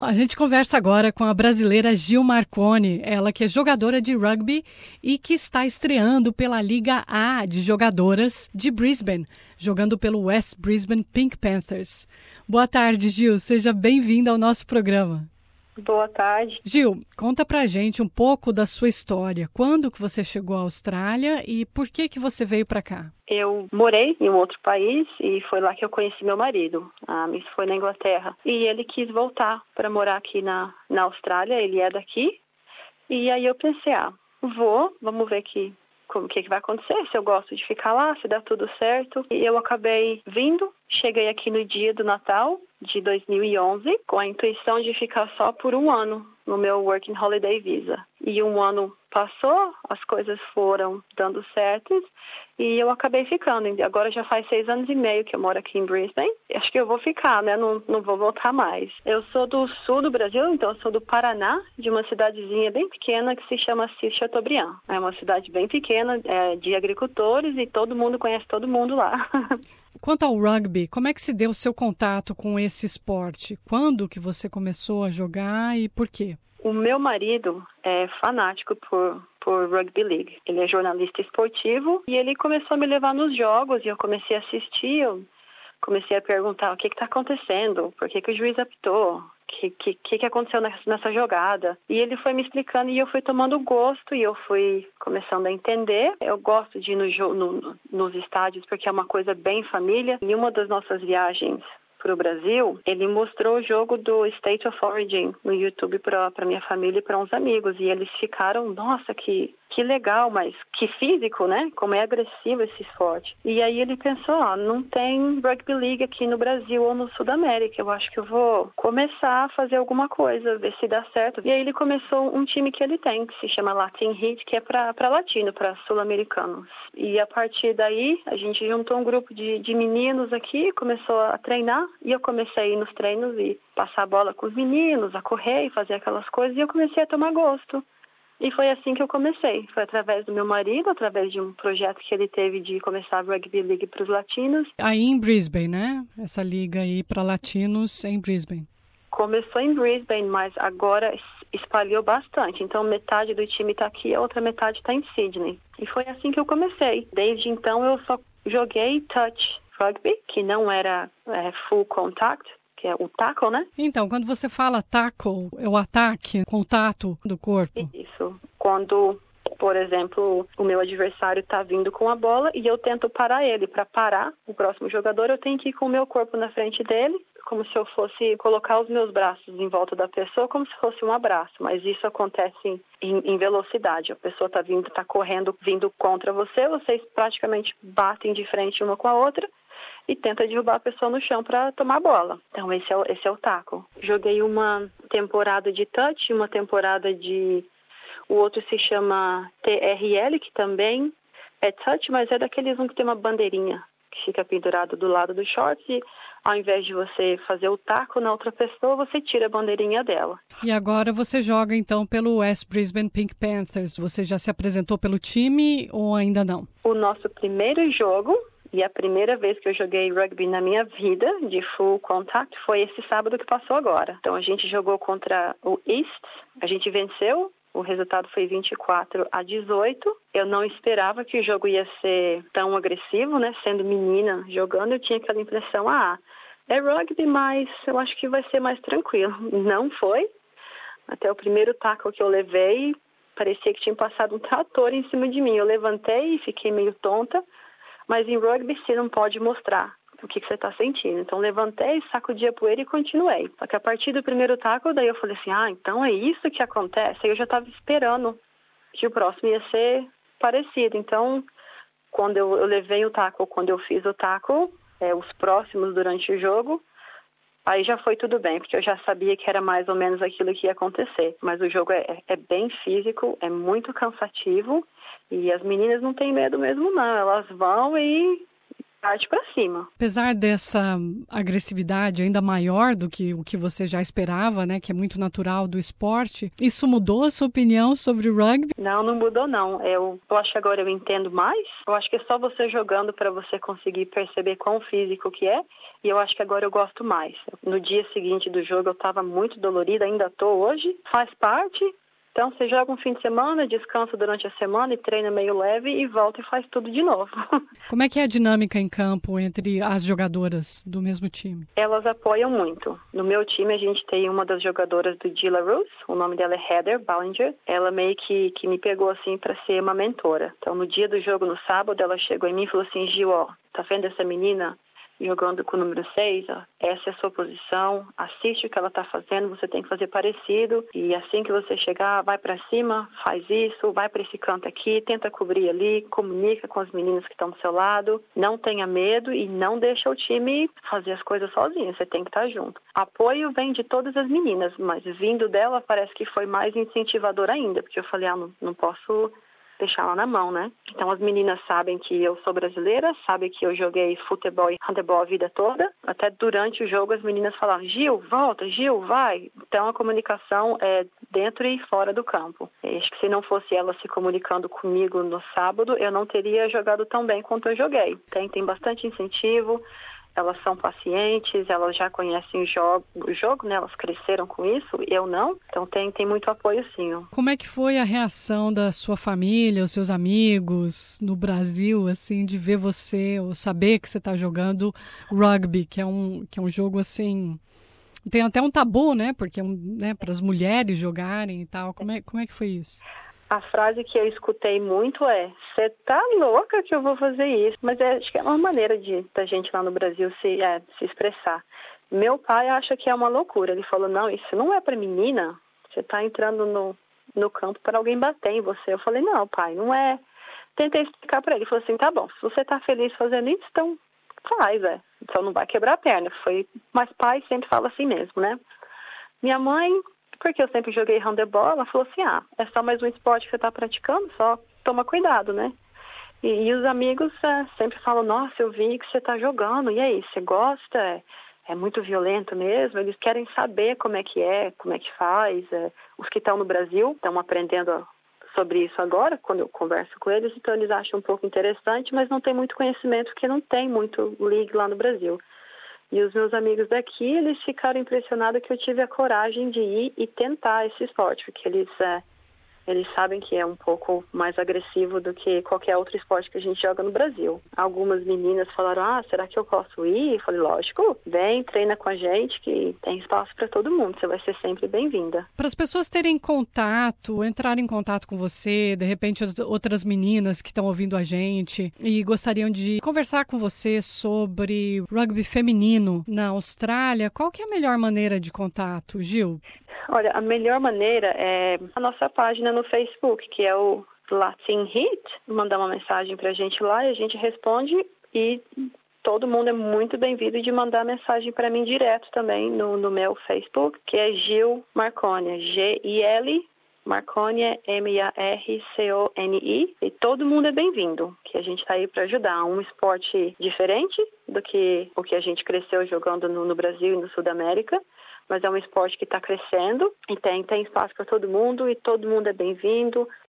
A gente conversa agora com a brasileira Gil Marconi, ela que é jogadora de rugby e que está estreando pela Liga A de jogadoras de Brisbane, jogando pelo West Brisbane Pink Panthers. Boa tarde, Gil. Seja bem-vinda ao nosso programa. Boa tarde. Gil, conta pra gente um pouco da sua história. Quando que você chegou à Austrália e por que você veio para cá? Eu morei em um outro país e foi lá que eu conheci meu marido. Isso foi na Inglaterra. E ele quis voltar para morar aqui na Austrália, ele é daqui. E aí eu pensei, vamos ver o que vai acontecer, se eu gosto de ficar lá, se dá tudo certo. E eu acabei vindo, cheguei aqui no dia do Natal de 2011, com a intuição de ficar só por um ano no meu Working Holiday Visa. E um ano passou, as coisas foram dando certas e eu acabei ficando. Agora já faz 6 anos e meio que eu moro aqui em Brisbane. Acho que eu vou ficar, né? Não vou voltar mais. Eu sou do sul do Brasil, então eu sou do Paraná, de uma cidadezinha bem pequena que se chama Assis Chateaubriand. É uma cidade bem pequena, de agricultores e todo mundo conhece todo mundo lá. Quanto ao rugby, como é que se deu o seu contato com esse esporte? Quando que você começou a jogar e por quê? O meu marido é fanático por Rugby League. Ele é jornalista esportivo e ele começou a me levar nos jogos e eu comecei a assistir. Eu comecei a perguntar o que está acontecendo, por que o juiz apitou, o que aconteceu nessa jogada. E ele foi me explicando e eu fui tomando gosto e eu fui começando a entender. Eu gosto de ir nos estádios porque é uma coisa bem família. E uma das nossas viagens para o Brasil, ele mostrou o jogo do State of Origin no YouTube para minha família e para uns amigos. E eles ficaram, nossa, que legal, mas que físico, né? Como é agressivo esse esporte. E aí ele pensou, não tem Rugby League aqui no Brasil ou no Sudamérica. Eu acho que eu vou começar a fazer alguma coisa, ver se dá certo. E aí ele começou um time que ele tem, que se chama Latin Heat, que é para latino, para sul-americanos. E a partir daí, a gente juntou um grupo de meninos aqui, começou a treinar, e eu comecei a ir nos treinos e passar a bola com os meninos, a correr e fazer aquelas coisas, e eu comecei a tomar gosto. E foi assim que eu comecei. Foi através do meu marido, através de um projeto que ele teve de começar a Rugby League para os latinos. Aí em Brisbane, né? Essa liga aí para latinos em Brisbane. Começou em Brisbane, mas agora espalhou bastante. Então metade do time está aqui, a outra metade está em Sydney. E foi assim que eu comecei. Desde então eu só joguei touch rugby, que não era full contact, que é o tackle, né? Então, quando você fala tackle, é o ataque, contato do corpo. Isso. Quando, por exemplo, o meu adversário está vindo com a bola e eu tento parar ele. Para parar o próximo jogador, eu tenho que ir com o meu corpo na frente dele, como se eu fosse colocar os meus braços em volta da pessoa, como se fosse um abraço. Mas isso acontece em velocidade. A pessoa está correndo, vindo contra você, vocês praticamente batem de frente uma com a outra e tenta derrubar a pessoa no chão para tomar a bola. Então, esse é o tackle. Joguei uma temporada de touch, uma temporada de... O outro se chama TRL, que também é touch, mas é daqueles que tem uma bandeirinha que fica pendurado do lado do shorts e ao invés de você fazer o tackle na outra pessoa, você tira a bandeirinha dela. E agora você joga, então, pelo West Brisbane Pink Panthers. Você já se apresentou pelo time ou ainda não? O nosso primeiro jogo... E a primeira vez que eu joguei rugby na minha vida, de full contact, foi esse sábado que passou agora. Então a gente jogou contra o East, a gente venceu, o resultado foi 24-18. Eu não esperava que o jogo ia ser tão agressivo, né? Sendo menina jogando, eu tinha aquela impressão, é rugby, mas eu acho que vai ser mais tranquilo. Não foi. Até o primeiro tackle que eu levei, parecia que tinha passado um trator em cima de mim. Eu levantei e fiquei meio tonta. Mas em rugby você não pode mostrar o que você está sentindo. Então levantei, sacudi a poeira e continuei. Só que a partir do primeiro tackle, daí eu falei assim, então é isso que acontece? Aí eu já estava esperando que o próximo ia ser parecido. Então, quando eu levei o tackle, quando eu fiz o tackle, os próximos durante o jogo, aí já foi tudo bem, porque eu já sabia que era mais ou menos aquilo que ia acontecer. Mas o jogo é bem físico, é muito cansativo. E as meninas não têm medo mesmo, não. Elas vão e parte para cima. Apesar dessa agressividade ainda maior do que o que você já esperava, né, que é muito natural do esporte, isso mudou a sua opinião sobre o rugby? Não, não mudou não. Eu acho que agora eu entendo mais. Eu acho que é só você jogando para você conseguir perceber quão físico que é. E eu acho que agora eu gosto mais. No dia seguinte do jogo eu estava muito dolorida, ainda estou hoje. Faz parte. Então, você joga um fim de semana, descansa durante a semana e treina meio leve e volta e faz tudo de novo. Como é que é a dinâmica em campo entre as jogadoras do mesmo time? Elas apoiam muito. No meu time, a gente tem uma das jogadoras do Gila Rose, o nome dela é Heather Ballinger. Ela meio que me pegou assim para ser uma mentora. Então, no dia do jogo, no sábado, ela chegou em mim e falou assim, Gil, ó, tá vendo essa menina jogando com o número 6, ó, essa é a sua posição, assiste o que ela está fazendo, você tem que fazer parecido, e assim que você chegar, vai para cima, faz isso, vai para esse canto aqui, tenta cobrir ali, comunica com as meninas que estão do seu lado, não tenha medo e não deixa o time fazer as coisas sozinho, você tem que estar junto. Apoio vem de todas as meninas, mas vindo dela parece que foi mais incentivador ainda, porque eu falei, não posso deixar ela na mão, né? Então as meninas sabem que eu sou brasileira, sabem que eu joguei futebol e handebol a vida toda. Até durante o jogo as meninas falavam, Gil, volta, Gil, vai. Então a comunicação é dentro e fora do campo. Eu acho que se não fosse ela se comunicando comigo no sábado, eu não teria jogado tão bem quanto eu joguei. Tem bastante incentivo. Elas são pacientes, elas já conhecem o jogo, né? Elas cresceram com isso, eu não. Então tem muito apoio, sim. Como é que foi a reação da sua família, os seus amigos no Brasil, assim, de ver você, ou saber que você está jogando rugby, que é um jogo, assim, tem até um tabu, né? Porque né, para as mulheres jogarem e tal. Como é que foi isso? A frase que eu escutei muito é, você tá louca que eu vou fazer isso? Mas acho que é uma maneira da gente lá no Brasil se expressar. Meu pai acha que é uma loucura. Ele falou, não, isso não é para menina. Você tá entrando no campo para alguém bater em você. Eu falei, não, pai, não é. Tentei explicar para ele. Ele falou assim, tá bom, se você tá feliz fazendo isso, então faz, Então não vai quebrar a perna. Mas pai sempre fala assim mesmo, né? Minha mãe, porque eu sempre joguei handebol, ela falou assim, é só mais um esporte que você está praticando, só toma cuidado, né? E os amigos sempre falam, nossa, eu vi que você está jogando, e aí, você gosta? É muito violento mesmo? Eles querem saber como é que faz. Os que estão no Brasil estão aprendendo sobre isso agora, quando eu converso com eles, então eles acham um pouco interessante, mas não tem muito conhecimento, porque não tem muito league lá no Brasil. E os meus amigos daqui, eles ficaram impressionados que eu tive a coragem de ir e tentar esse esporte, porque eles sabem que é um pouco mais agressivo do que qualquer outro esporte que a gente joga no Brasil. Algumas meninas falaram, será que eu posso ir? Eu falei, lógico, vem, treina com a gente, que tem espaço para todo mundo, você vai ser sempre bem-vinda. Para as pessoas terem contato, entrarem em contato com você, de repente outras meninas que estão ouvindo a gente e gostariam de conversar com você sobre rugby feminino na Austrália, qual que é a melhor maneira de contato, Gil? Olha, a melhor maneira é a nossa página no Facebook, que é o Latin Heat. Mandar uma mensagem pra gente lá e a gente responde, e todo mundo é muito bem-vindo de mandar mensagem para mim direto também no meu Facebook, que é Gil Marconi, G-I-L, Marconi é M-A-R-C-O-N-I, e todo mundo é bem-vindo, que a gente está aí para ajudar. Um esporte diferente do que o que a gente cresceu jogando no Brasil e no Sul da América, mas é um esporte que está crescendo e tem espaço para todo mundo e todo mundo é bem-vindo.